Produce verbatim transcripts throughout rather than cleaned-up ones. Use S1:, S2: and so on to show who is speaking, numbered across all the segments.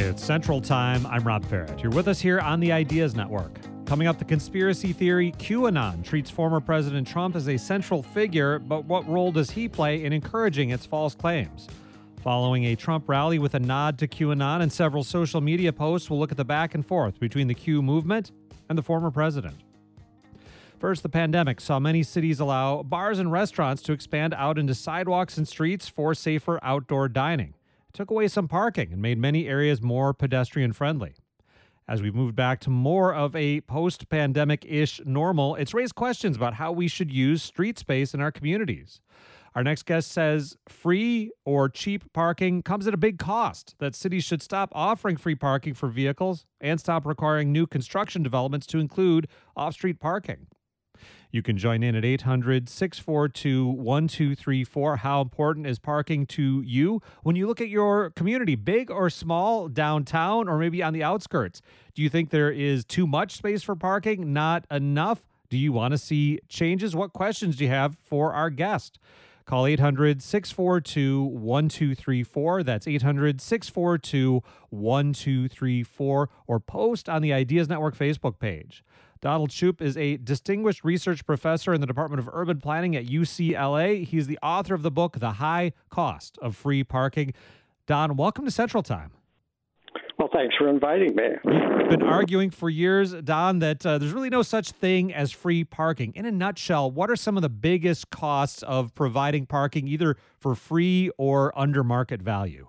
S1: It's Central Time. I'm Rob Farrett. You're with us here on the Ideas Network. Coming up, the conspiracy theory QAnon treats former President Trump as a central figure, but what role does he play in encouraging its false claims? Following a Trump rally with a nod to QAnon and several social media posts, we'll look at the back and forth between the Q movement and the former president. First, the pandemic saw many cities allow bars and restaurants to expand out into sidewalks and streets for safer outdoor dining. It took away some parking and made many areas more pedestrian-friendly. As we've moved back to more of a post-pandemic-ish normal, it's raised questions about how we should use street space in our communities. Our next guest says free or cheap parking comes at a big cost, that cities should stop offering free parking for vehicles and stop requiring new construction developments to include off-street parking. You can join in at eight hundred, six four two, one two three four. How important is parking to you when you look at your community, big or small, downtown or maybe on the outskirts? Do you think there is too much space for parking, not enough? Do you want to see changes? What questions do you have for our guest? Call eight hundred, six four two, one two three four. That's eight hundred, six four two, one two three four. Or post on the Ideas Network Facebook page. Donald Shoup is a distinguished research professor in the Department of Urban Planning at U C L A. He's the author of the book, The High Cost of Free Parking. Don, welcome to Central Time.
S2: Well, thanks for inviting me.
S1: We've been arguing for years, Don, that uh, there's really no such thing as free parking. In a nutshell, what are some of the biggest costs of providing parking, either for free or under market value?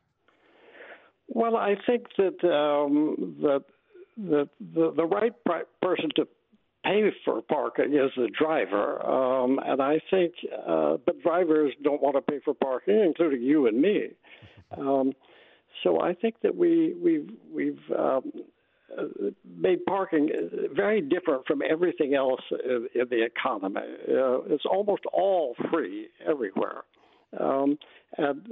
S2: Well, I think that um, that the, the the right pri- person to pay for parking is the driver, um, and I think, uh, but drivers don't want to pay for parking, including you and me. Um, so I think that we we've we've um, made parking very different from everything else in, in the economy. Uh, it's almost all free everywhere, um, and.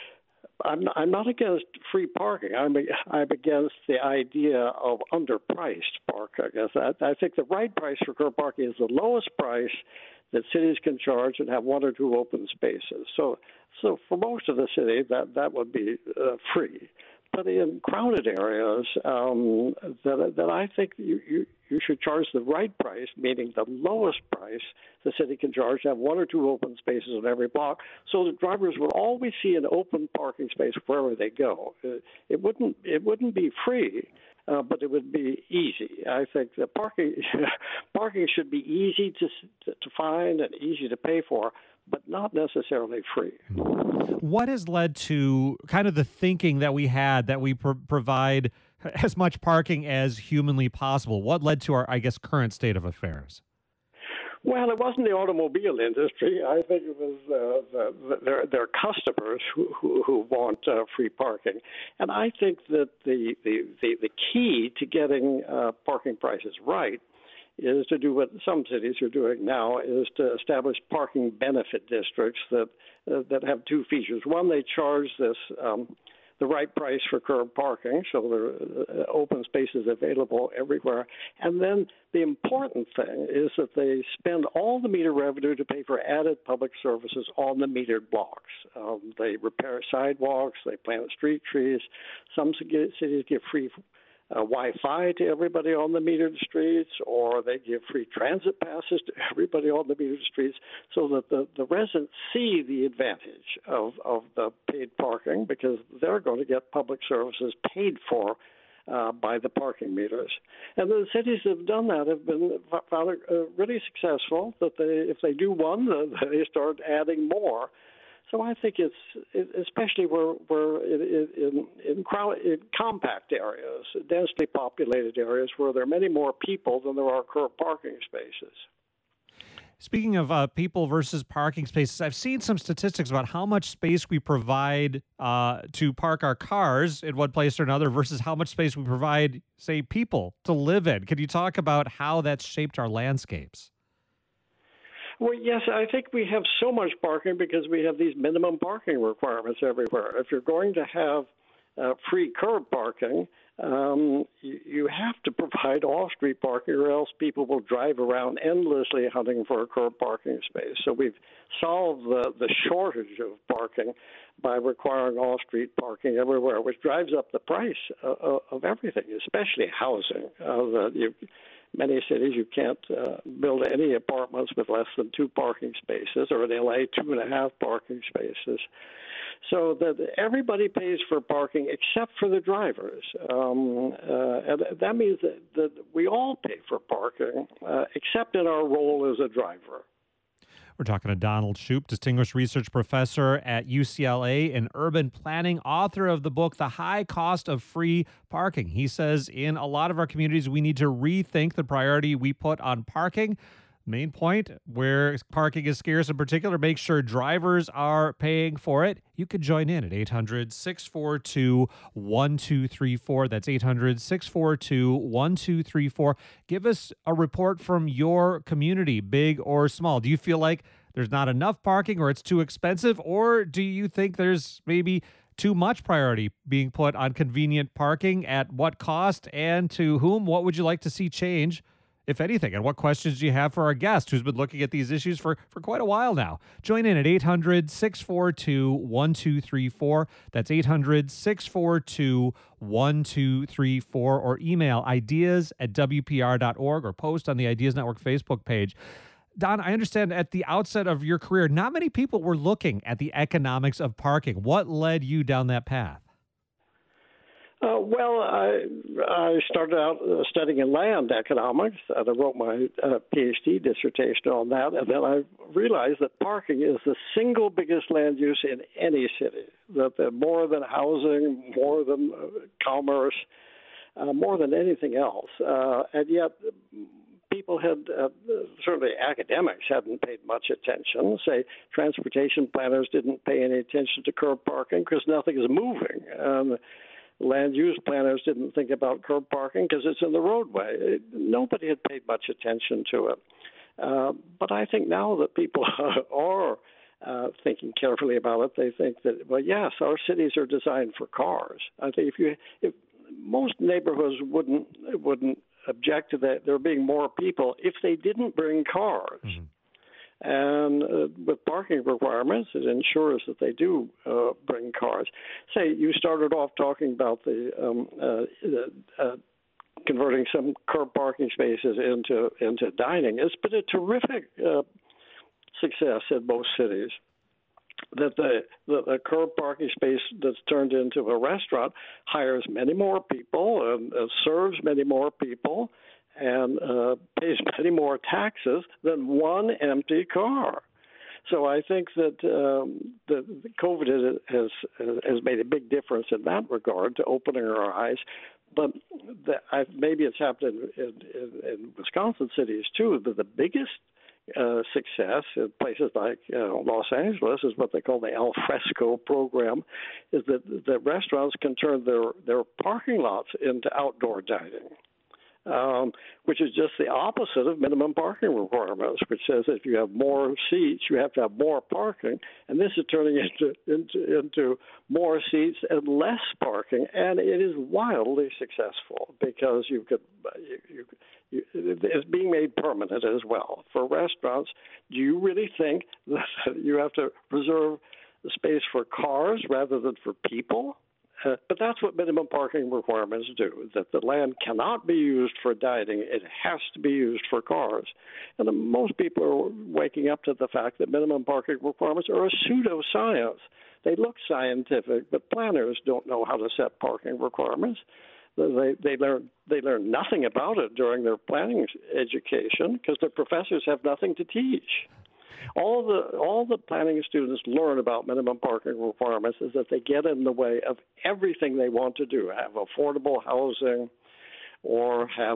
S2: I'm not, I'm not against free parking. I'm, I'm against the idea of underpriced parking. I, I think the right price for curb parking is the lowest price that cities can charge and have one or two open spaces. So, so for most of the city, that, that would be uh, free. But in crowded areas, um, that, that I think you, you, you should charge the right price, meaning the lowest price the city can charge to have one or two open spaces on every block, so that drivers will always see an open parking space wherever they go. It wouldn't it wouldn't be free, uh, but it would be easy. I think that parking parking should be easy to to find and easy to pay for, but not necessarily free.
S1: What has led to kind of the thinking that we had that we pro- provide as much parking as humanly possible? What led to our, I guess, current state of affairs?
S2: Well, it wasn't the automobile industry. I think it was uh, the, the, their, their customers who, who, who want uh, free parking. And I think that the, the, the, the key to getting uh, parking prices right is to do what some cities are doing now, is to establish parking benefit districts that uh, that have two features. One, they charge this um, the right price for curb parking, so there are open spaces available everywhere. And then the important thing is that they spend all the meter revenue to pay for added public services on the metered blocks. Um, they repair sidewalks, they plant street trees. Some cities give free Uh, Wi-Fi to everybody on the metered streets, or they give free transit passes to everybody on the metered streets, so that the, the residents see the advantage of, of the paid parking, because they're going to get public services paid for uh, by the parking meters. And the cities that have done that have been found uh, really successful, that they, if they do one, they start adding more. So I think it's, especially where, where in, in, in, crowd, in compact areas, densely populated areas, where there are many more people than there are curb parking spaces.
S1: Speaking of uh, people versus parking spaces, I've seen some statistics about how much space we provide uh, to park our cars in one place or another versus how much space we provide, say, people to live in. Can you talk about how that's shaped our landscapes?
S2: Well, yes, I think we have so much parking because we have these minimum parking requirements everywhere. If you're going to have uh, free curb parking, um, you, you have to provide off-street parking, or else people will drive around endlessly hunting for a curb parking space. So we've solved the, the shortage of parking by requiring off-street parking everywhere, which drives up the price uh, of everything, especially housing. Uh, you, many cities, you can't uh, build any apartments with less than two parking spaces, or in L A, two and a half parking spaces. So that everybody pays for parking except for the drivers. Um, uh, and that means that, that we all pay for parking, uh, except in our role as a driver.
S1: We're talking to Donald Shoup, Distinguished Research Professor at U C L A and urban planning, author of the book, The High Cost of Free Parking. He says in a lot of our communities, we need to rethink the priority we put on parking. Main point, where parking is scarce in particular, make sure drivers are paying for it. You could join in at eight hundred, six four two, one two three four. That's eight hundred, six four two, one two three four. Give us a report from your community, big or small. Do you feel like there's not enough parking or it's too expensive? Or do you think there's maybe too much priority being put on convenient parking? At what cost and to whom? What would you like to see change, if anything? And what questions do you have for our guest who's been looking at these issues for, for quite a while now? Join in at eight hundred, six four two, one two three four. That's eight hundred, six four two, one two three four. Or email ideas at w p r dot org or post on the Ideas Network Facebook page. Don, I understand at the outset of your career, not many people were looking at the economics of parking. What led you down that path?
S2: Uh, well, I, I started out uh, studying land economics, and I wrote my uh, PhD dissertation on that, and then I realized that parking is the single biggest land use in any city, that the, more than housing, more than uh, commerce, uh, more than anything else. Uh, and yet people had, uh, certainly academics hadn't paid much attention. Say, transportation planners didn't pay any attention to curb parking because nothing is moving. Um, Land use planners didn't think about curb parking because it's in the roadway. It, nobody had paid much attention to it. Uh, but I think now that people are uh, thinking carefully about it, they think that, well, yes, our cities are designed for cars. I think if you, if most neighborhoods wouldn't wouldn't object to that there being more people if they didn't bring cars. Mm-hmm. And uh, with parking requirements, it ensures that they do uh, bring cars. Say you started off talking about the, um, uh, uh, converting some curb parking spaces into into dining. It's been a terrific uh, success in most cities. That the, the, the curb parking space that's turned into a restaurant hires many more people and uh, serves many more people, and uh, pays many more taxes than one empty car. So I think that um, the, the COVID has has made a big difference in that regard to opening our eyes. But the, I, maybe it's happened in, in, in Wisconsin cities too. That the biggest uh, success in places like uh, Los Angeles is what they call the al fresco program, is that the restaurants can turn their their parking lots into outdoor dining. Um, which is just the opposite of minimum parking requirements, which says if you have more seats, you have to have more parking. And this is turning into into, into more seats and less parking, and it is wildly successful because you could you, you, you, it's being made permanent as well for restaurants. Do you really think that you have to reserve the space for cars rather than for people? Uh, but that's what minimum parking requirements do, that the land cannot be used for dining. It has to be used for cars. And the, most people are waking up to the fact that minimum parking requirements are a pseudoscience. They look scientific, but planners don't know how to set parking requirements. They, they, learn, they learn nothing about it during their planning education because their professors have nothing to teach. All the all the planning students learn about minimum parking requirements is that they get in the way of everything they want to do, have affordable housing or have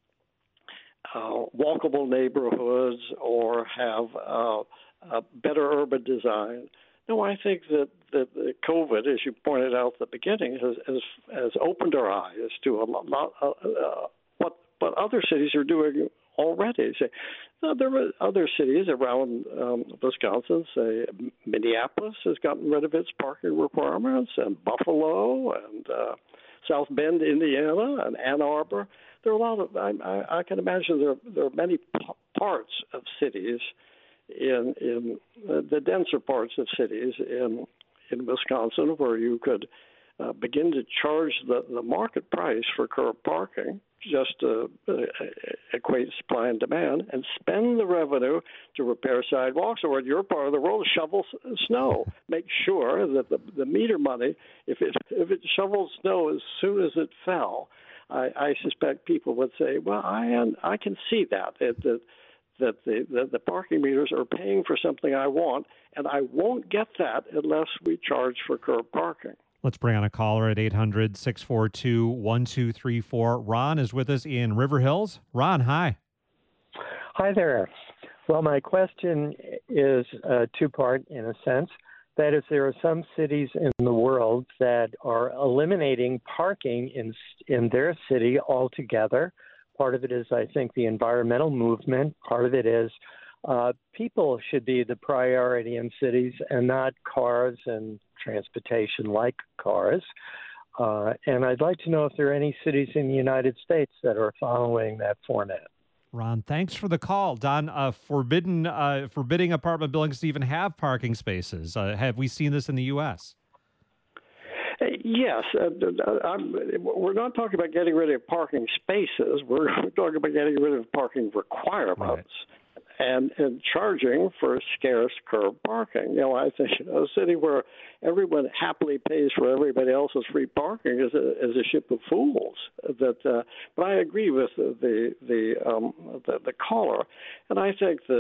S2: uh, walkable neighborhoods or have uh, a better urban design. No, I think that, that the COVID, as you pointed out at the beginning, has, has, has opened our eyes to a lot uh, uh, what, what other cities are doing already. So, uh, there are other cities around um, Wisconsin, say Minneapolis has gotten rid of its parking requirements, and Buffalo, and uh, South Bend, Indiana, and Ann Arbor. There are a lot of, I, I, I can imagine there, there are many p- parts of cities in, in uh, the denser parts of cities in in Wisconsin where you could uh, begin to charge the, the market price for curb parking, just to uh, equate supply and demand, and spend the revenue to repair sidewalks, or in your part of the world, shovel snow. Make sure that the, the meter money, if it if it shovels snow as soon as it fell, I, I suspect people would say, well, I I can see that it, that that the, the the parking meters are paying for something I want, and I won't get that unless we charge for curb parking.
S1: Let's bring on a caller at eight hundred, six four two, one two three four. Ron is with us in River Hills. Ron, hi.
S3: Hi there. Well, my question is uh, two-part in a sense. That is, there are some cities in the world that are eliminating parking in in their city altogether. Part of it is, I think, the environmental movement. Part of it is uh, people should be the priority in cities and not cars and transportation like cars. Uh, and I'd like to know if there are any cities in the United States that are following that format.
S1: Ron, thanks for the call. Don, uh, forbidden, uh, forbidding apartment buildings to even have parking spaces. Uh, have we seen this in the U S?
S2: Yes. Uh, I'm, we're not talking about getting rid of parking spaces. We're talking about getting rid of parking requirements. Right. And, and charging for scarce curb parking. You know, I think a city where everyone happily pays for everybody else's free parking is a, is a ship of fools. That, uh, but I agree with the the, um, the the caller, and I think that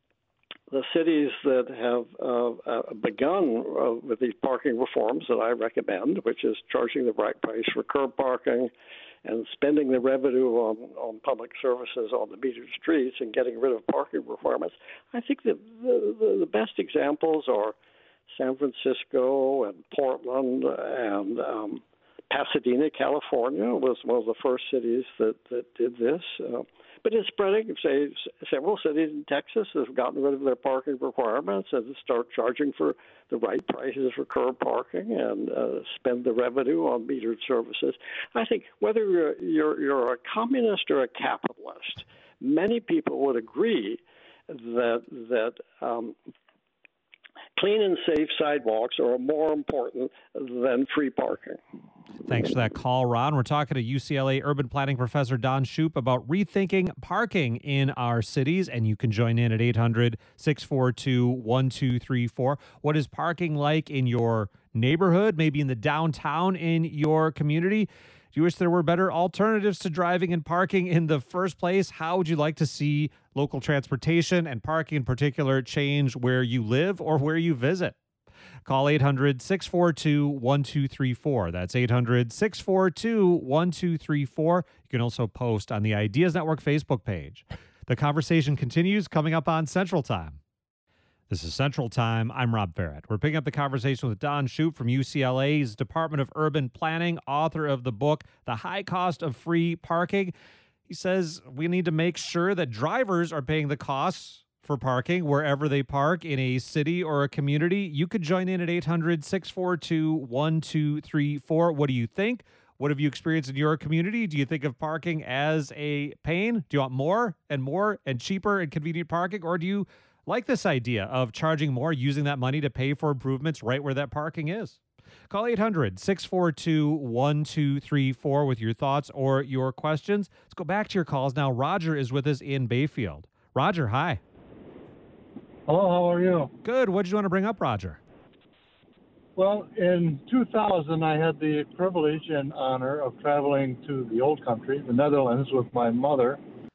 S2: the cities that have uh, uh, begun uh, with these parking reforms that I recommend, which is charging the right price for curb parking, and spending the revenue on, on public services on the metered streets and getting rid of parking requirements. I think that the, the, the best examples are San Francisco and Portland and um, Pasadena, California was one of the first cities that, that did this. Uh, but it's spreading. Say several cities in Texas have gotten rid of their parking requirements and start charging for the right prices for curb parking and uh, spend the revenue on metered services. I think whether you're, you're you're a communist or a capitalist, many people would agree that that um, clean and safe sidewalks are more important than free parking.
S1: Thanks for that call, Ron. We're talking to U C L A urban planning professor Don Shoop about rethinking parking in our cities, and you can join in at eight hundred, six four two, one two three four. What is parking like in your neighborhood, maybe in the downtown in your community? Do you wish there were better alternatives to driving and parking in the first place? How would you like to see local transportation and parking in particular change where you live or where you visit? Call eight hundred, six four two, one two three four. That's eight hundred, six four two, one two three four. You can also post on the Ideas Network Facebook page. The conversation continues coming up on Central Time. This is Central Time. I'm Rob Barrett. We're picking up the conversation with Don Shoop from U C L A's Department of Urban Planning, author of the book, The High Cost of Free Parking. He says we need to make sure that drivers are paying the costs for parking wherever they park in a city or a community. You could join in at eight hundred, six four two, one two three four. What do you think? What have you experienced in your community? Do you think of parking as a pain? Do you want more and more and cheaper and convenient parking? Or do you like this idea of charging more, using that money to pay for improvements right where that parking is? Call eight hundred, six four two, one two three four with your thoughts or your questions. Let's go back to your calls now. Roger is with us in Bayfield. Roger, hi.
S4: Hello, how are you?
S1: Good. What did you want to bring up, Roger?
S4: Well, in two thousand, I had the privilege and honor of traveling to the old country, the Netherlands, with my mother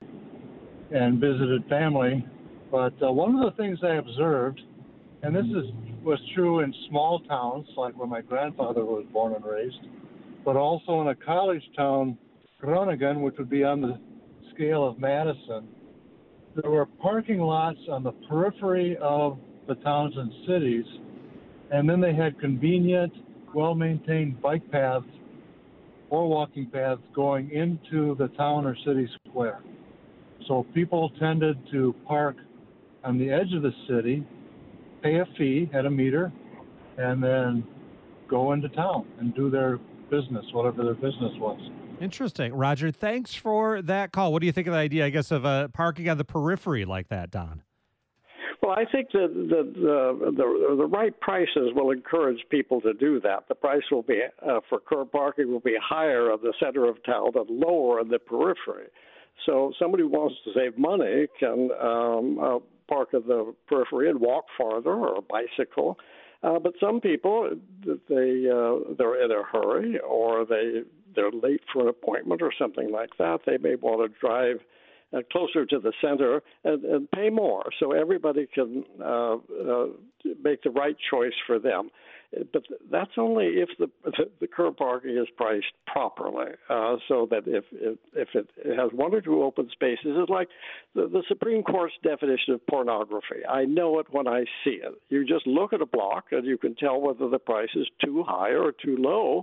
S4: and visited family. But uh, one of the things I observed, and this is was true in small towns, like where my grandfather was born and raised, but also in a college town, Groningen, which would be on the scale of Madison. There were parking lots on the periphery of the towns and cities, and then they had convenient, well-maintained bike paths or walking paths going into the town or city square. So people tended to park on the edge of the city, pay a fee at a meter, and then go into town and do their business, whatever their business was.
S1: Interesting. Roger, thanks for that call. What do you think of the idea, I guess, of uh, parking on the periphery like that, Don?
S2: Well, I think that the, the the the right prices will encourage people to do that. The price will be uh, for curb parking will be higher in the center of town and lower in the periphery. So somebody who wants to save money can um, uh, park at the periphery and walk farther or bicycle. Uh, but some people, they uh, they're in a hurry or they they're late for an appointment or something like that. They may want to drive Uh, closer to the center and, and pay more, so everybody can uh, uh, make the right choice for them. But that's only if the the curb parking is priced properly, uh, so that if if, if it, it has one or two open spaces, it's like the, the Supreme Court's definition of pornography. I know it when I see it. You just look at a block and you can tell whether the price is too high or too low.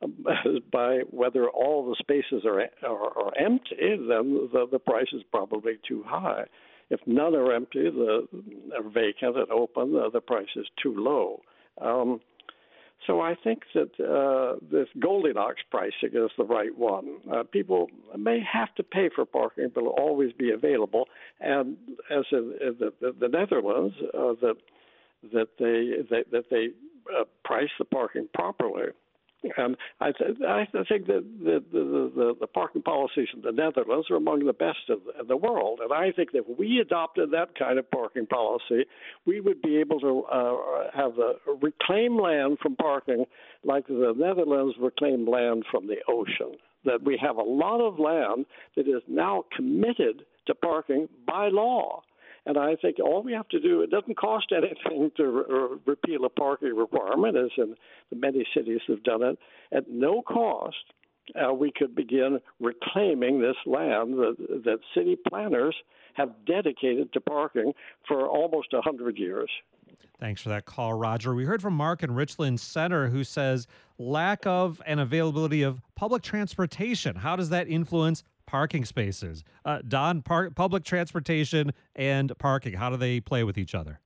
S2: By whether all the spaces are are, are empty, then the, the price is probably too high. If none are empty, the are vacant and open, the, the price is too low. Um, so I think that uh, this Goldilocks pricing is the right one. Uh, people may have to pay for parking, but it'll always be available. And as in, in the, the, the Netherlands, uh, that that they, they that they uh, price the parking properly. Um, I, th- I think that the, the, the, the parking policies in the Netherlands are among the best in the, in the world. And I think that if we adopted that kind of parking policy, we would be able to uh, have a reclaim land from parking like the Netherlands reclaim land from the ocean. That we have a lot of land that is now committed to parking by law. And I think all we have to do, it doesn't cost anything to re- repeal a parking requirement, as in the many cities have done it. At no cost, uh, we could begin reclaiming this land that, that city planners have dedicated to parking for almost one hundred years.
S1: Thanks for that call, Roger. We heard from Mark in Richland Center, who says lack of and availability of public transportation. How does that influence parking spaces? Uh, Don, par- public transportation and parking, how do they play with each other?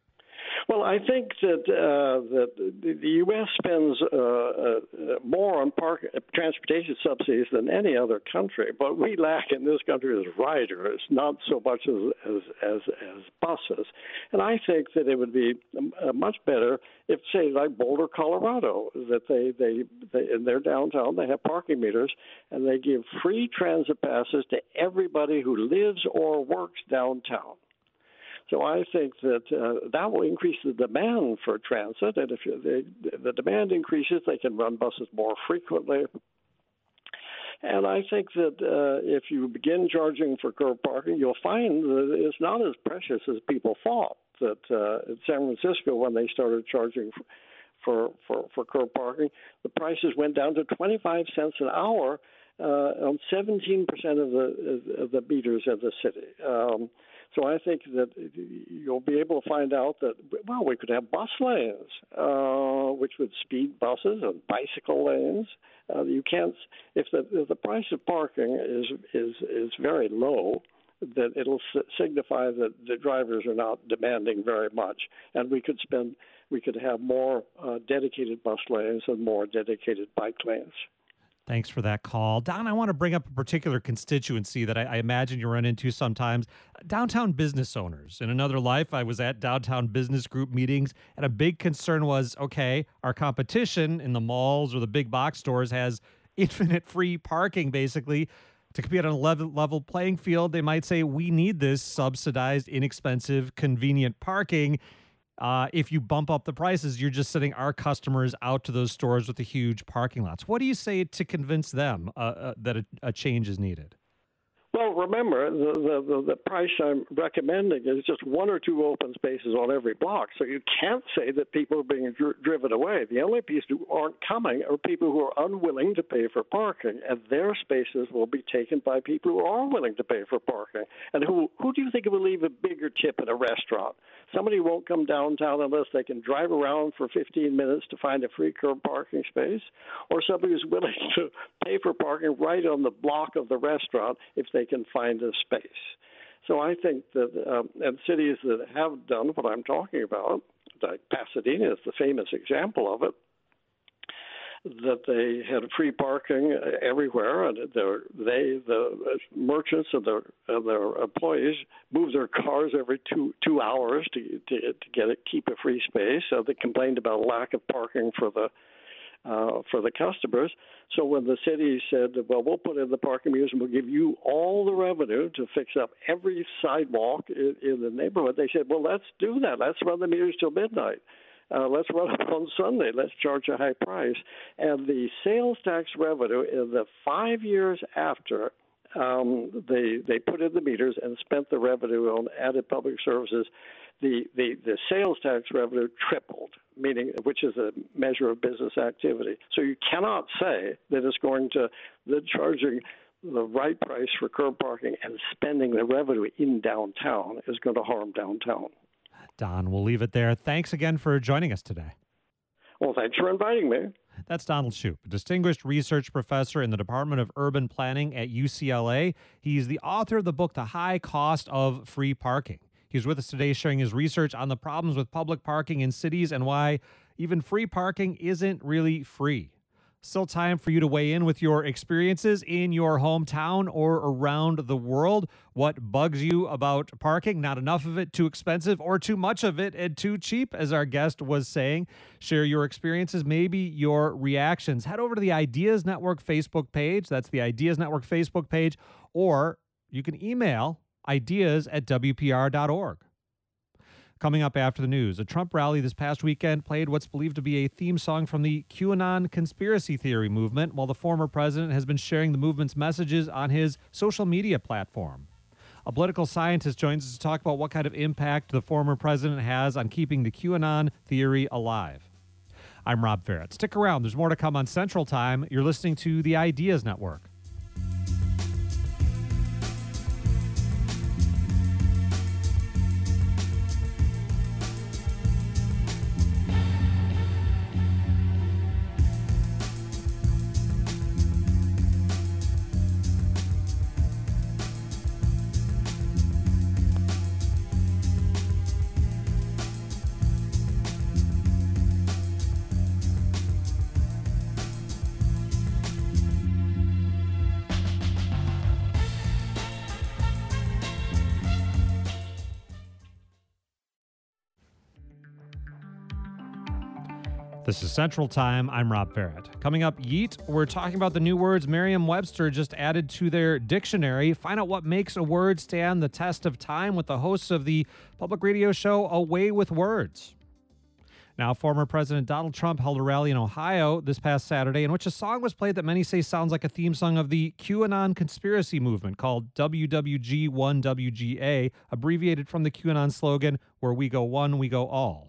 S2: Well, I think that uh, that the U S spends uh, uh, more on park transportation subsidies than any other country, but we lack in this country is riders, not so much as as as, as buses. And I think that it would be uh, much better if, say, like Boulder, Colorado, that they, they they in their downtown they have parking meters and they give free transit passes to everybody who lives or works downtown. So I think that uh, that will increase the demand for transit, and if they, the demand increases, they can run buses more frequently. And I think that uh, if you begin charging for curb parking, you'll find that it's not as precious as people thought. That uh, in San Francisco, when they started charging for, for, for, for curb parking, the prices went down to twenty-five cents an hour uh, on seventeen percent of the, of the meters in the city. Um, So I think that you'll be able to find out that, well, we could have bus lanes, uh, which would speed buses and bicycle lanes. Uh, you can't, if the if the price of parking is is is very low, that it'll signify that the drivers are not demanding very much, and we could spend we could have more uh, dedicated bus lanes and more dedicated bike lanes.
S1: Thanks for that call. Don, I want to bring up a particular constituency that I, I imagine you run into sometimes, downtown business owners. In another life, I was at downtown business group meetings, and a big concern was, okay, our competition in the malls or the big box stores has infinite free parking, basically. To compete on a level, level playing field, they might say, we need this subsidized, inexpensive, convenient parking. Uh, if you bump up the prices, you're just sending our customers out to those stores with the huge parking lots. What do you say to convince them uh, uh, that a, a change is needed?
S2: Well, remember, the, the, the price I'm recommending is just one or two open spaces on every block. So you can't say that people are being dri- driven away. The only people who aren't coming are people who are unwilling to pay for parking, and their spaces will be taken by people who are willing to pay for parking. And who, who do you think will leave a bigger tip at a restaurant? Somebody won't come downtown unless they can drive around for fifteen minutes to find a free curb parking space, or somebody who's willing to pay for parking right on the block of the restaurant if they can find a space. So I think that, um, and cities that have done what I'm talking about, like Pasadena is the famous example of it, that they had free parking everywhere, and they, the merchants and their, and their employees, moved their cars every two two hours to to, to get it, keep a free space. So they complained about lack of parking for the uh, for the customers. So when the city said, "Well, we'll put in the parking meters and we'll give you all the revenue to fix up every sidewalk in, in the neighborhood," they said, "Well, let's do that. Let's run the meters till midnight." Uh, let's run it on Sunday. Let's charge a high price. And the sales tax revenue in the five years after um, they they put in the meters and spent the revenue on added public services, the, the, the sales tax revenue tripled, meaning which is a measure of business activity. So you cannot say that it's going to that charging the right price for curb parking and spending the revenue in downtown is going to harm downtown.
S1: Don, we'll leave it there. Thanks again for joining us today.
S2: Well, thanks for inviting me.
S1: That's Donald Shoup, a distinguished research professor in the Department of Urban Planning at U C L A. He's the author of the book, The High Cost of Free Parking. He's with us today sharing his research on the problems with public parking in cities and why even free parking isn't really free. Still time for you to weigh in with your experiences in your hometown or around the world. What bugs you about parking? Not enough of it, too expensive, or too much of it and too cheap, as our guest was saying. Share your experiences, maybe your reactions. Head over to the Ideas Network Facebook page. That's the Ideas Network Facebook page. Or you can email ideas at W P R dot org. Coming up after the news, a Trump rally this past weekend played what's believed to be a theme song from the QAnon conspiracy theory movement, while the former president has been sharing the movement's messages on his social media platform. A political scientist joins us to talk about what kind of impact the former president has on keeping the QAnon theory alive. I'm Rob Ferret. Stick around. There's more to come on Central Time. You're listening to the Ideas Network. This is Central Time. I'm Rob Ferret. Coming up, Yeet, we're talking about the new words Merriam-Webster just added to their dictionary. Find out what makes a word stand the test of time with the hosts of the public radio show Away with Words. Now, former President Donald Trump held a rally in Ohio this past Saturday in which a song was played that many say sounds like a theme song of the QAnon conspiracy movement called W W G one W G A, abbreviated from the QAnon slogan, "Where we go one, we go all."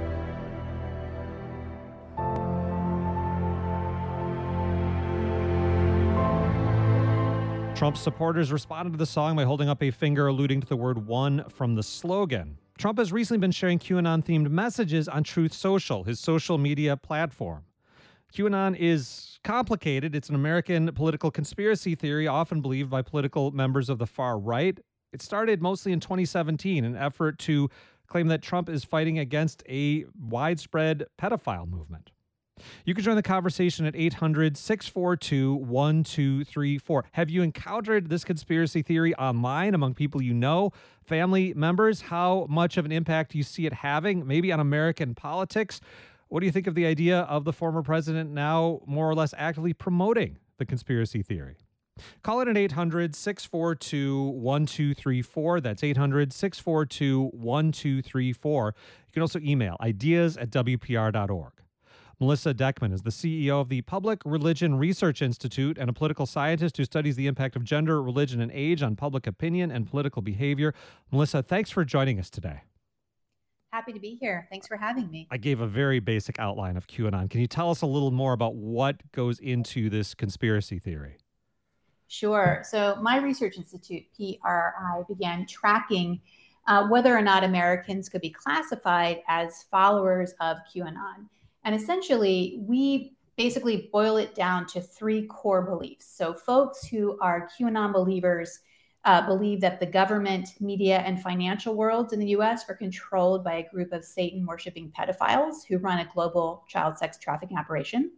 S1: Trump's supporters responded to the song by holding up a finger alluding to the word one from the slogan. Trump has recently been sharing QAnon-themed messages on Truth Social, his social media platform. QAnon is complicated. It's an American political conspiracy theory often believed by political members of the far right. It started mostly in twenty seventeen, an effort to claim that Trump is fighting against a widespread pedophile movement. You can join the conversation at eight hundred, six four two, one two three four. Have you encountered this conspiracy theory online among people you know, family members? How much of an impact do you see it having, maybe on American politics? What do you think of the idea of the former president now more or less actively promoting the conspiracy theory? Call it at eight hundred, six four two, one two three four. That's eight hundred, six four two, one two three four. You can also email ideas at W P R dot org. Melissa Deckman is the C E O of the Public Religion Research Institute and a political scientist who studies the impact of gender, religion, and age on public opinion and political behavior. Melissa, thanks for joining us today.
S5: Happy to be here. Thanks for having me.
S1: I gave a very basic outline of QAnon. Can you tell us a little more about what goes into this conspiracy theory?
S5: Sure. So my research institute, P R I, began tracking uh, whether or not Americans could be classified as followers of QAnon. And essentially, we basically boil it down to three core beliefs. So folks who are QAnon believers uh, believe that the government, media, and financial worlds in the U S are controlled by a group of Satan-worshiping pedophiles who run a global child sex trafficking operation.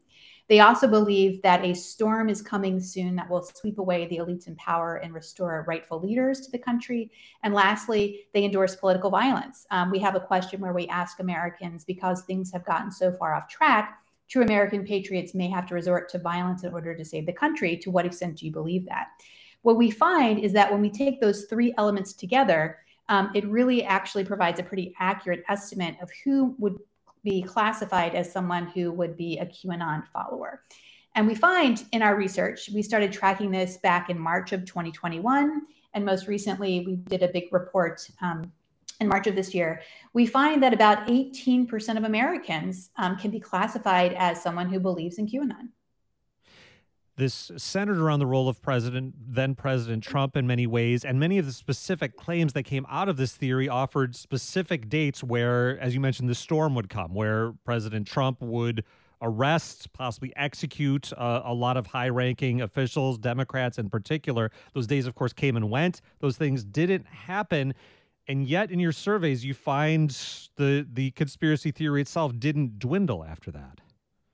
S5: They also believe that a storm is coming soon that will sweep away the elites in power and restore rightful leaders to the country. And lastly, they endorse political violence. Um, we have a question where we ask Americans, because things have gotten so far off track, true American patriots may have to resort to violence in order to save the country. To what extent do you believe that? What we find is that when we take those three elements together, um, it really actually provides a pretty accurate estimate of who would be classified as someone who would be a QAnon follower. And we find in our research, we started tracking this back in March of twenty twenty-one. And most recently, we did a big report um, in March of this year. We find that about eighteen percent of Americans um, can be classified as someone who believes in QAnon.
S1: This centered around the role of President, then President Trump in many ways, and many of the specific claims that came out of this theory offered specific dates where, as you mentioned, the storm would come, where President Trump would arrest, possibly execute uh, a lot of high-ranking officials, Democrats in particular. Those days, of course, came and went. Those things didn't happen. And yet in your surveys, you find the, the conspiracy theory itself didn't dwindle after that.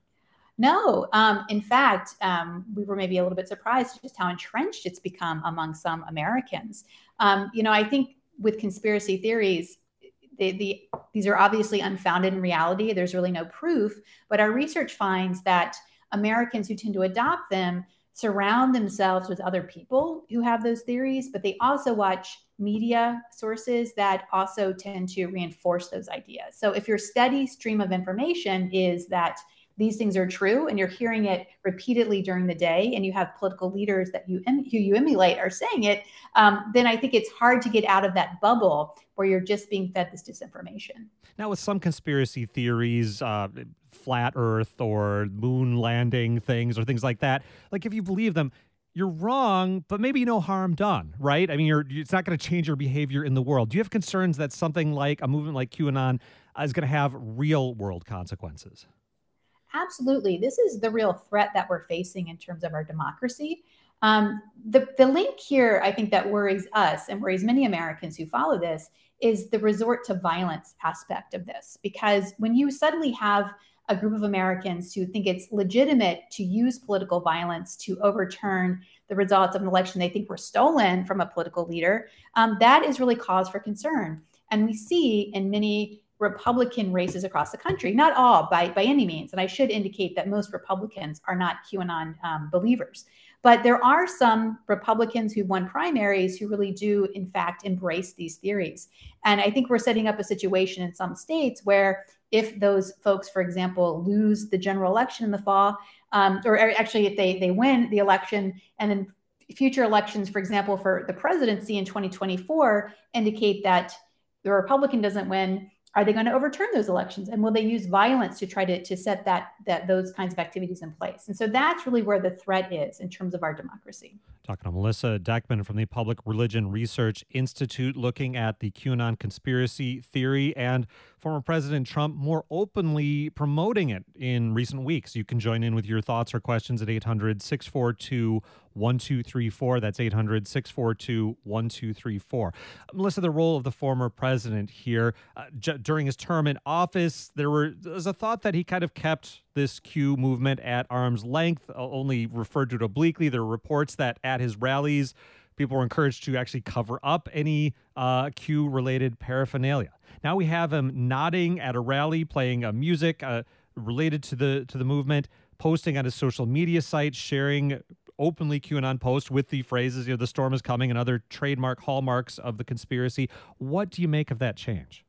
S5: No, um, in fact, um, we were maybe a little bit surprised just how entrenched it's become among some Americans. Um, you know, I think with conspiracy theories, the, the, these are obviously unfounded in reality. There's really no proof, but our research finds that Americans who tend to adopt them surround themselves with other people who have those theories, but they also watch media sources that also tend to reinforce those ideas. So if your steady stream of information is that these things are true and you're hearing it repeatedly during the day and you have political leaders that you who you emulate are saying it, um, then I think it's hard to get out of that bubble where you're just being fed this disinformation.
S1: Now, with some conspiracy theories, uh, flat Earth or moon landing things or things like that, like if you believe them, you're wrong, but maybe no harm done, right? I mean, you're, it's not going to change your behavior in the world. Do you have concerns that something like a movement like QAnon is going to have real world consequences?
S5: Absolutely. This is the real threat that we're facing in terms of our democracy. Um, the, the link here, I think, that worries us and worries many Americans who follow this is the resort to violence aspect of this. Because when you suddenly have a group of Americans who think it's legitimate to use political violence to overturn the results of an election they think were stolen from a political leader, um, that is really cause for concern. And we see in many Republican races across the country, not all by, by any means, and I should indicate that most Republicans are not QAnon um, believers, but there are some Republicans who won primaries who really do, in fact, embrace these theories. And I think we're setting up a situation in some states where if those folks, for example, lose the general election in the fall, um, or actually if they, they win the election and then future elections, for example, for the presidency in twenty twenty-four indicate that the Republican doesn't win, are they going to overturn those elections? And will they use violence to try to, to set that, that those kinds of activities in place? And so that's really where the threat is in terms of our democracy.
S1: Talking to Melissa Deckman from the Public Religion Research Institute, looking at the QAnon conspiracy theory and former President Trump more openly promoting it in recent weeks. You can join in with your thoughts or questions at eight hundred, six four two, one two three four. That's eight hundred, six four two, one two three four. Melissa, the role of the former president here, uh, j- during his term in office, there were there was a thought that he kind of kept this Q movement at arm's length, only referred to it obliquely. There were reports that at his rallies, people were encouraged to actually cover up any uh, Q-related paraphernalia. Now we have him nodding at a rally, playing uh, music uh, related to the to the movement, posting on his social media site, sharing openly QAnon posts with the phrases, you know, the storm is coming and other trademark hallmarks of the conspiracy. What do you make of that change?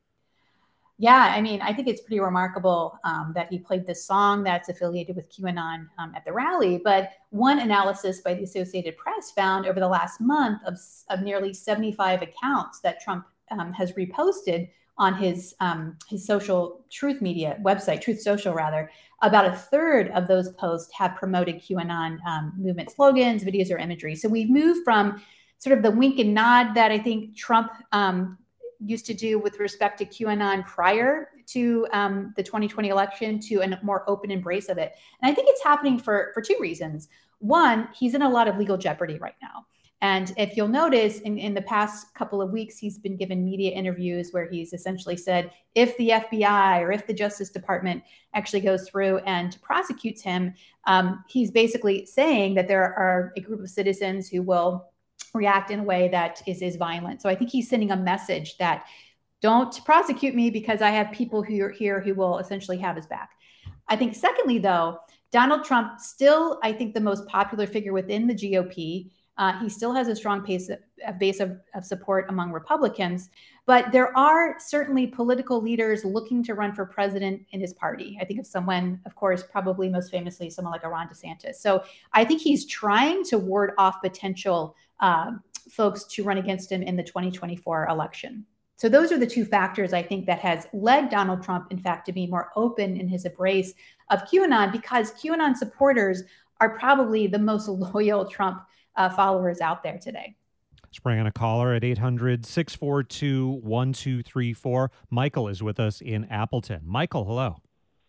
S5: Yeah, I mean, I think it's pretty remarkable um, that he played this song that's affiliated with QAnon um, at the rally. But one analysis by the Associated Press found over the last month of, of nearly seventy-five accounts that Trump um, has reposted on his um, his social Truth Media website, Truth Social rather, about a third of those posts have promoted QAnon um, movement slogans, videos, or imagery. So we've moved from sort of the wink and nod that I think Trump um, used to do with respect to QAnon prior to um, the twenty twenty election to a more open embrace of it. And I think it's happening for, for two reasons. One, he's in a lot of legal jeopardy right now. And if you'll notice, in, in the past couple of weeks, he's been given media interviews where he's essentially said, if the F B I or if the Justice Department actually goes through and prosecutes him, um, he's basically saying that there are a group of citizens who will react in a way that is, is violent. So I think he's sending a message that don't prosecute me because I have people who are here who will essentially have his back. I think secondly, though, Donald Trump still, I think, the most popular figure within the G O P. Uh, he still has a strong base, a base of, of support among Republicans, but there are certainly political leaders looking to run for president in his party. I think of someone, of course, probably most famously, someone like a Ron DeSantis. So I think he's trying to ward off potential uh, folks to run against him in the twenty twenty-four election. So those are the two factors, I think, that has led Donald Trump, in fact, to be more open in his embrace of QAnon, because QAnon supporters are probably the most loyal Trump Uh, followers out there today.
S1: Let's bring on a caller at eight hundred, six four two, one two three four. Michael is with us in Appleton. Michael, hello.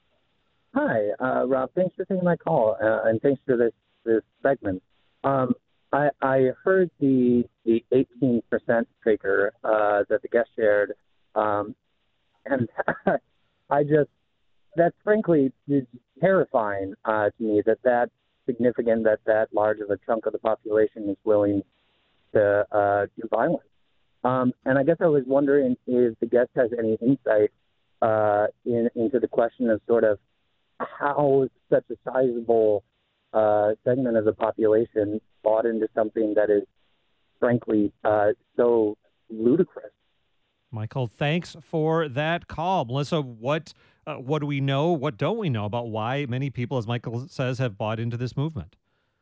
S6: Hi, uh, Rob. Thanks for taking my call, uh, and thanks for this this segment. Um, I, I heard the the eighteen percent figure uh, that the guest shared, um, and I just that's frankly is terrifying uh, to me that that. significant that that large of a chunk of the population is willing to uh, do violence. Um, and I guess I was wondering if the guest has any insight uh, in, into the question of sort of how such a sizable uh, segment of the population bought into something that is, frankly, uh, so ludicrous.
S1: Michael, thanks for that call. Melissa, what uh, what do we know? What don't we know about why many people, as Michael says, have bought into this movement?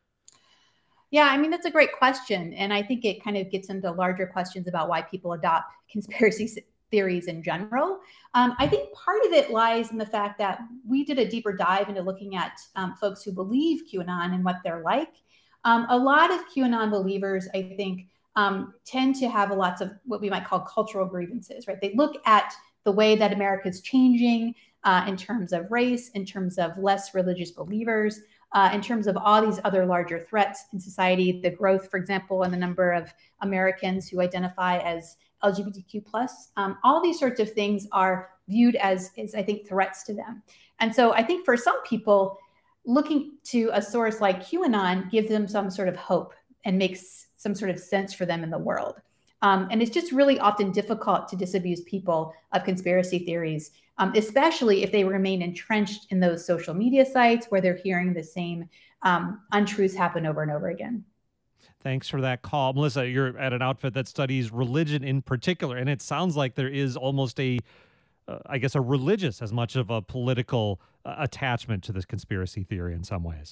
S5: Yeah, I mean, that's a great question. And I think it kind of gets into larger questions about why people adopt conspiracy theories in general. Um, I think part of it lies in the fact that we did a deeper dive into looking at um, folks who believe QAnon and what they're like. Um, a lot of QAnon believers, I think, Um, tend to have a lots of what we might call cultural grievances, right? They look at the way that America is changing uh, in terms of race, in terms of less religious believers, uh, in terms of all these other larger threats in society, the growth, for example, in the number of Americans who identify as L G B T Q plus. Um, all these sorts of things are viewed as, as, I think, threats to them. And so I think for some people, looking to a source like QAnon gives them some sort of hope and makes some sort of sense for them in the world. Um, and it's just really often difficult to disabuse people of conspiracy theories, um, especially if they remain entrenched in those social media sites where they're hearing the same um, untruths happen over and over again.
S1: Thanks for that call. Melissa, you're at an outfit that studies religion in particular, and it sounds like there is almost a, uh, I guess, a religious as much of a political uh, attachment to this conspiracy theory in some ways.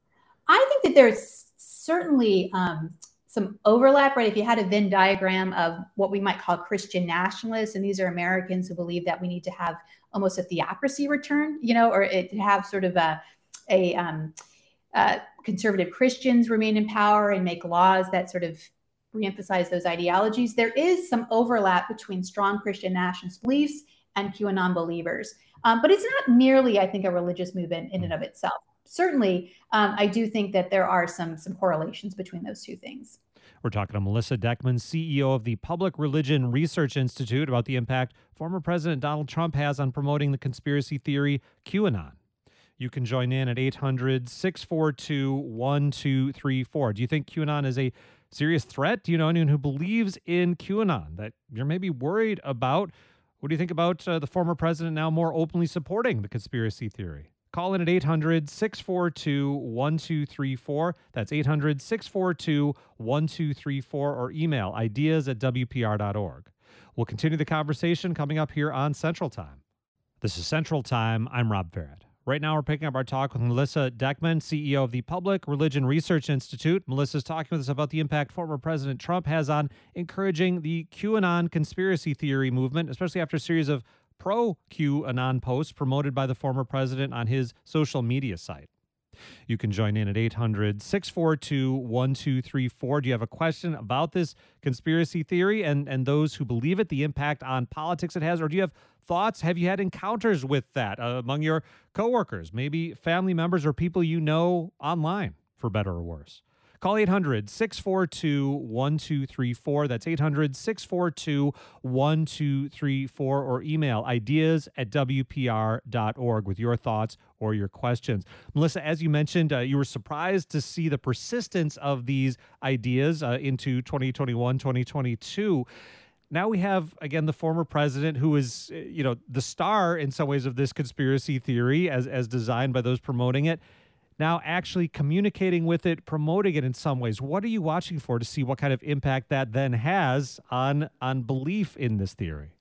S5: I think that there's certainly um, some overlap, right? If you had a Venn diagram of what we might call Christian nationalists, and these are Americans who believe that we need to have almost a theocracy return, you know, or it, to have sort of a, a um, uh, conservative Christians remain in power and make laws that sort of reemphasize those ideologies. There is some overlap between strong Christian nationalist beliefs and QAnon believers. Um, but it's not merely, I think, a religious movement in and of itself. Certainly, um, I do think that there are some some correlations between those two things.
S1: We're talking to Melissa Deckman, C E O of the Public Religion Research Institute, about the impact former President Donald Trump has on promoting the conspiracy theory QAnon. You can join in at eight hundred, six four two, one two three four. Do you think QAnon is a serious threat? Do you know anyone who believes in QAnon that you're maybe worried about? What do you think about uh, the former president now more openly supporting the conspiracy theory? Call in at eight hundred, six four two, one two three four. That's eight hundred, six four two, one two three four, or email ideas at w p r dot org. We'll continue the conversation coming up here on Central Time. This is Central Time. I'm Rob Farrett. Right now, we're picking up our talk with Melissa Deckman, C E O of the Public Religion Research Institute. Melissa's talking with us about the impact former President Trump has on encouraging the QAnon conspiracy theory movement, especially after a series of pro-QAnon posts promoted by the former president on his social media site. You can join in at eight hundred, six four two, one two three four. Do you have a question about this conspiracy theory and, and those who believe it, the impact on politics it has? Or do you have thoughts? Have you had encounters with that uh, among your coworkers, maybe family members or people you know online, for better or worse? Call eight hundred, six four two, one two three four. That's eight hundred, six four two, one two three four, or email ideas at w p r dot org with your thoughts or your questions. Melissa, as you mentioned, uh, you were surprised to see the persistence of these ideas uh, into twenty twenty-one, twenty twenty-two. Now we have, again, the former president who is, you know, the star in some ways of this conspiracy theory as, as designed by those promoting it, now actually communicating with it, promoting it in some ways. What are you watching for to see what kind of impact that then has on, on belief in this theory?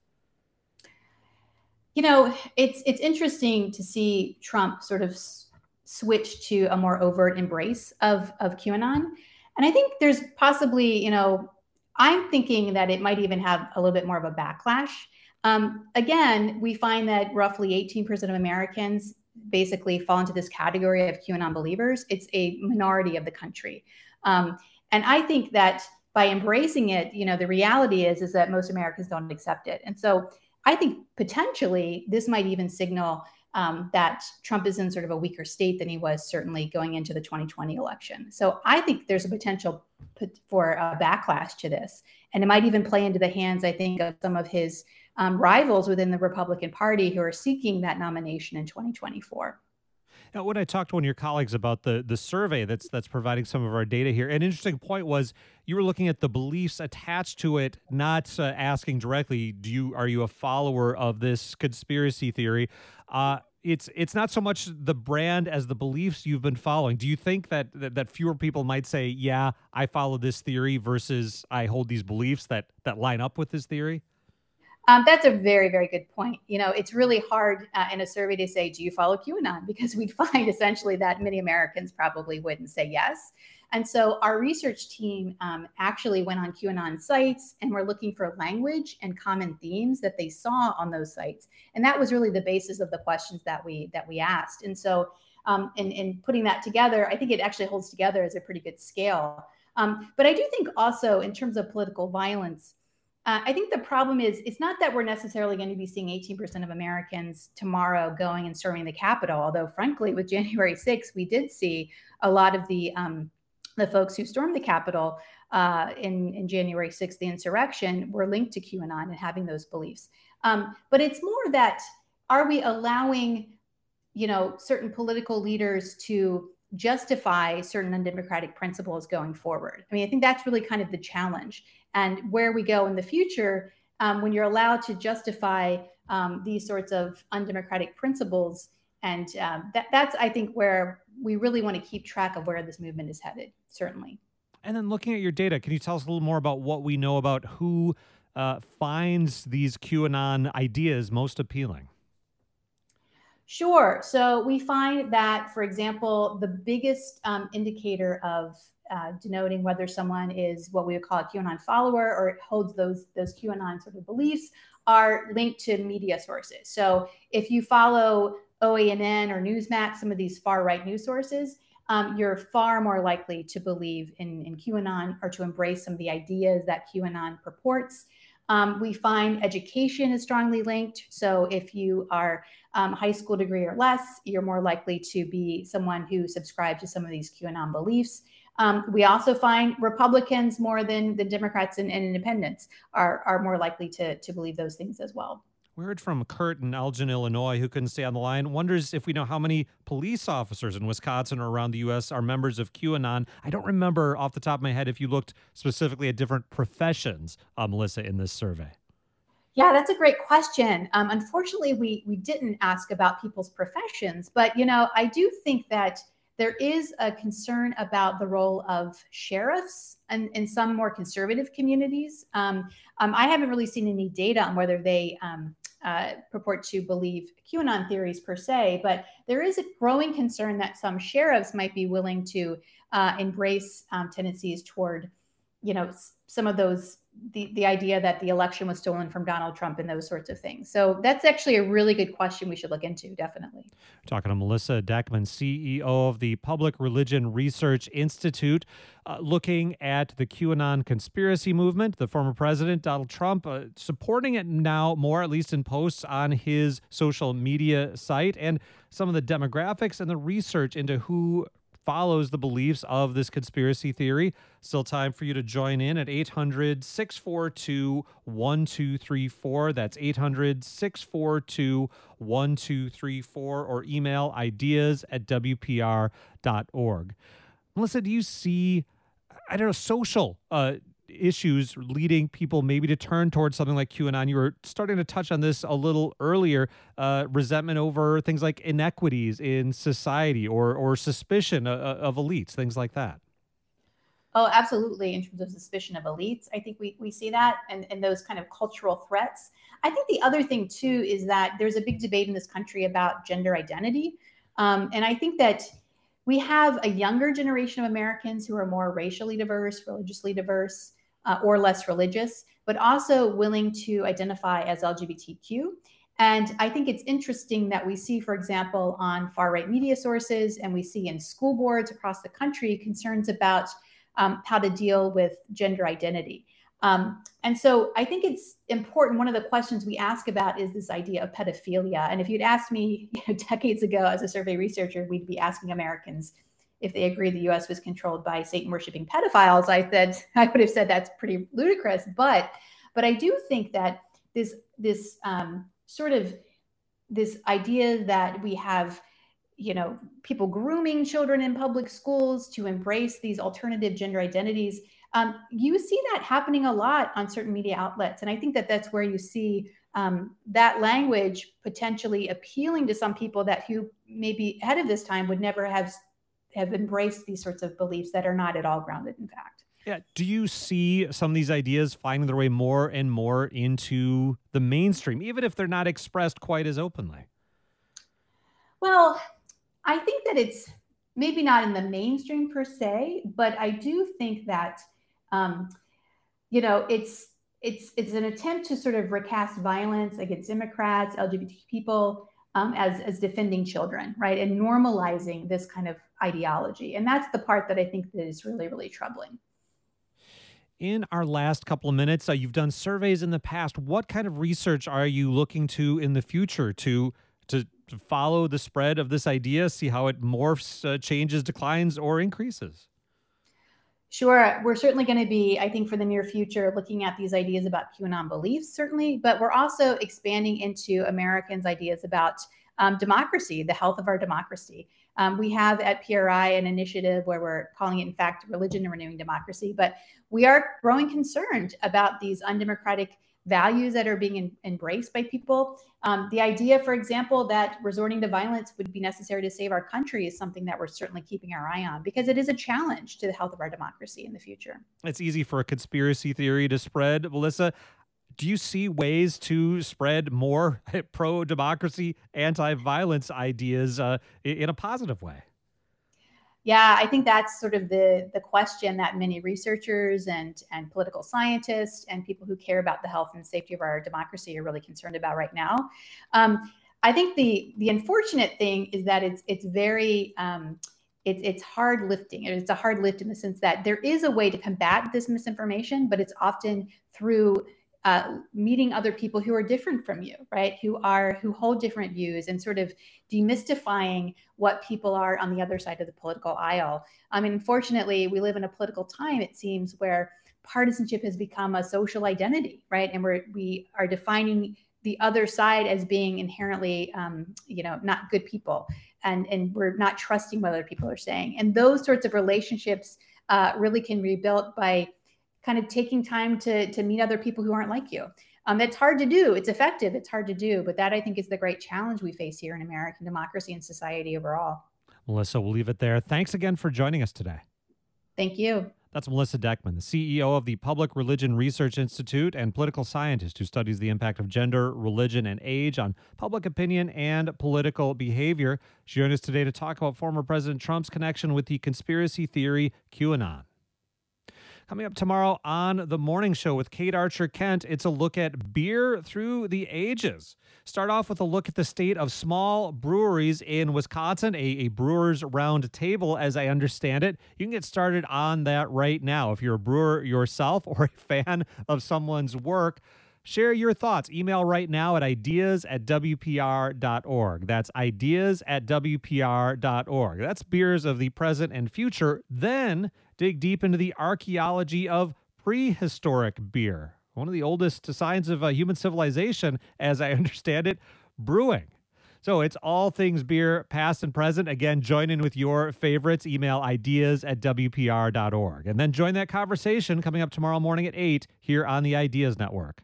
S5: You know, it's it's interesting to see Trump sort of s- switch to a more overt embrace of, of QAnon. And I think there's possibly, you know, I'm thinking that it might even have a little bit more of a backlash. Um, again, we find that roughly eighteen percent of Americans basically fall into this category of QAnon believers. It's a minority of the country. Um, and I think that by embracing it, you know, the reality is, is that most Americans don't accept it. And so I think potentially this might even signal um, that Trump is in sort of a weaker state than he was certainly going into the twenty twenty election. So I think there's a potential for a backlash to this. And it might even play into the hands, I think, of some of his um, rivals within the Republican Party who are seeking that nomination in twenty twenty-four.
S1: Now, when I talked to one of your colleagues about the the survey that's that's providing some of our data here, an interesting point was you were looking at the beliefs attached to it, not uh, asking directly, "Do you are you a follower of this conspiracy theory?" Uh, it's it's not so much the brand as the beliefs you've been following. Do you think that that, that fewer people might say, "Yeah, I follow this theory," versus "I hold these beliefs that that line up with this theory"?
S5: Um, that's a very, very good point. You know, it's really hard uh, in a survey to say, do you follow QAnon? Because we'd find essentially that many Americans probably wouldn't say yes. And so our research team um, actually went on QAnon sites and we're looking for language and common themes that they saw on those sites. And that was really the basis of the questions that we that we asked. And so um, in, in putting that together, I think it actually holds together as a pretty good scale. Um, but I do think also in terms of political violence, Uh, I think the problem is it's not that we're necessarily going to be seeing eighteen percent of Americans tomorrow going and storming the Capitol, although frankly, with January sixth, we did see a lot of the um, the folks who stormed the Capitol uh, in, in January sixth, the insurrection, were linked to QAnon and having those beliefs. Um, but it's more that, are we allowing, you know, certain political leaders to justify certain undemocratic principles going forward? I mean, I think that's really kind of the challenge. And where we go in the future, um, when you're allowed to justify um, these sorts of undemocratic principles, and um, that, that's, I think, where we really want to keep track of where this movement is headed, certainly.
S1: And then looking at your data, can you tell us a little more about what we know about who uh, finds these QAnon ideas most appealing?
S5: Sure. So we find that, for example, the biggest um, indicator of uh, denoting whether someone is what we would call a QAnon follower or holds those those QAnon sort of beliefs are linked to media sources. So if you follow O A N N or Newsmax, some of these far right news sources, um, you're far more likely to believe in, in QAnon or to embrace some of the ideas that QAnon purports. Um, we find education is strongly linked. So if you are um, high school degree or less, you're more likely to be someone who subscribes to some of these QAnon beliefs. Um, we also find Republicans more than the Democrats and, and independents are, are more likely to, to believe those things as well.
S1: We heard from Kurt in Elgin, Illinois, who couldn't stay on the line. Wonders if we know how many police officers in Wisconsin or around the U S are members of QAnon. I don't remember off the top of my head if you looked specifically at different professions, uh, Melissa, in this survey.
S5: Yeah, that's a great question. Um, unfortunately, we we didn't ask about people's professions, but you know, I do think that there is a concern about the role of sheriffs and in some more conservative communities. Um, um, I haven't really seen any data on whether they um, uh, purport to believe QAnon theories per se, but there is a growing concern that some sheriffs might be willing to uh, embrace um, tendencies toward, you know, some of those, the, the idea that the election was stolen from Donald Trump and those sorts of things. So that's actually a really good question we should look into, definitely.
S1: Talking to Melissa Deckman, C E O of the Public Religion Research Institute, uh, looking at the QAnon conspiracy movement. The former president, Donald Trump, uh, supporting it now more, at least in posts on his social media site, and some of the demographics and the research into who follows the beliefs of this conspiracy theory. Still time for you to join in at eight hundred, six four two, one two three four. That's eight hundred, six four two, one two three four, or email ideas at w p r dot org. Melissa, do you see, I don't know, social uh, issues leading people maybe to turn towards something like QAnon? You were starting to touch on this a little earlier, uh, resentment over things like inequities in society or or suspicion of, of elites, things like that.
S5: Oh, absolutely. In terms of suspicion of elites, I think we, we see that and, and those kind of cultural threats. I think the other thing, too, is that there's a big debate in this country about gender identity. Um, and I think that we have a younger generation of Americans who are more racially diverse, religiously diverse, uh, or less religious, but also willing to identify as L G B T Q. And I think it's interesting that we see, for example, on far-right media sources, and we see in school boards across the country, concerns about um, how to deal with gender identity. Um, and so I think it's important. One of the questions we ask about is this idea of pedophilia. And if you'd asked me you know, decades ago as a survey researcher, we'd be asking Americans if they agree the U S was controlled by Satan-worshiping pedophiles. I said, I would have said that's pretty ludicrous. But, but I do think that this, this um, sort of this idea that we have, you know, people grooming children in public schools to embrace these alternative gender identities. Um, you see that happening a lot on certain media outlets. And I think that that's where you see um, that language potentially appealing to some people that who maybe ahead of this time would never have, have embraced these sorts of beliefs that are not at all grounded in fact.
S1: Yeah. Do you see some of these ideas finding their way more and more into the mainstream, even if they're not expressed quite as openly?
S5: Well, I think that it's maybe not in the mainstream per se, but I do think that Um, you know, it's it's it's an attempt to sort of recast violence against Democrats, L G B T people um, as as defending children, right, and normalizing this kind of ideology, and that's the part that I think that is really really troubling.
S1: In our last couple of minutes, uh, you've done surveys in the past. What kind of research are you looking to in the future to to, to follow the spread of this idea, see how it morphs, uh, changes, declines, or increases?
S5: Sure. We're certainly going to be, I think, for the near future, looking at these ideas about QAnon beliefs, certainly, but we're also expanding into Americans' ideas about um, democracy, the health of our democracy. Um, we have at P R I an initiative where we're calling it, in fact, Religion and Renewing Democracy, but we are growing concerned about these undemocratic values that are being in, embraced by people. Um, the idea, for example, that resorting to violence would be necessary to save our country is something that we're certainly keeping our eye on because it is a challenge to the health of our democracy in the future.
S1: It's easy for a conspiracy theory to spread. Melissa, do you see ways to spread more pro-democracy, anti-violence ideas uh, in a positive way?
S5: Yeah, I think that's sort of the the question that many researchers and and political scientists and people who care about the health and safety of our democracy are really concerned about right now. Um, I think the the unfortunate thing is that it's it's very um, it's it's hard lifting. It's a hard lift in the sense that there is a way to combat this misinformation, but it's often through Uh, meeting other people who are different from you, right? Who are who hold different views and sort of demystifying what people are on the other side of the political aisle. I mean, unfortunately, we live in a political time, it seems, where partisanship has become a social identity, right? And we're we are defining the other side as being inherently, um, you know, not good people, and and we're not trusting what other people are saying. And those sorts of relationships uh, really can be built by kind of taking time to, to meet other people who aren't like you. Um, that's hard to do. It's effective. It's hard to do. But that, I think, is the great challenge we face here in American democracy and society overall.
S1: Melissa, we'll leave it there. Thanks again for joining us today.
S5: Thank you.
S1: That's Melissa Deckman, the C E O of the Public Religion Research Institute and political scientist who studies the impact of gender, religion, and age on public opinion and political behavior. She joined us today to talk about former President Trump's connection with the conspiracy theory QAnon. Coming up tomorrow on The Morning Show with Kate Archer Kent, it's a look at beer through the ages. Start off with a look at the state of small breweries in Wisconsin, a, a brewer's round table, as I understand it. You can get started on that right now if you're a brewer yourself or a fan of someone's work. Share your thoughts. Email right now at ideas at W P R dot org. That's ideas at W P R dot org. That's beers of the present and future. Then dig deep into the archaeology of prehistoric beer, one of the oldest signs of uh, human civilization, as I understand it, brewing. So it's all things beer, past and present. Again, join in with your favorites. Email ideas at W P R dot org. And then join that conversation coming up tomorrow morning at eight here on the Ideas Network.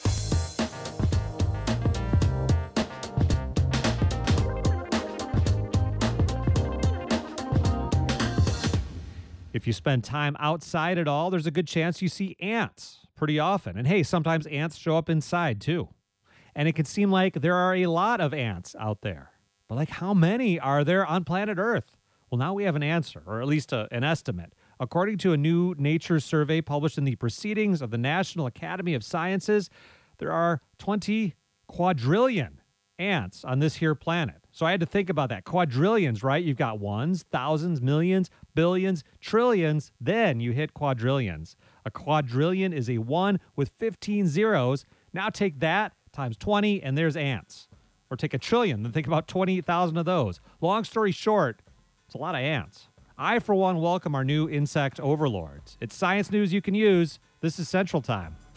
S1: If you spend time outside at all, there's a good chance you see ants pretty often. And hey, sometimes ants show up inside too. And it can seem like there are a lot of ants out there. But like, how many are there on planet Earth? Well, now we have an answer, or at least a, an estimate. According to a new Nature survey published in the Proceedings of the National Academy of Sciences, there are twenty quadrillion ants on this here planet. So I had to think about that. Quadrillions, right? You've got ones, thousands, millions, billions, trillions. Then you hit quadrillions. A quadrillion is a one with fifteen zeros. Now take that times twenty, and there's ants. Or take a trillion, then think about twenty thousand of those. Long story short, it's a lot of ants. I, for one, welcome our new insect overlords. It's science news you can use. This is Central Time.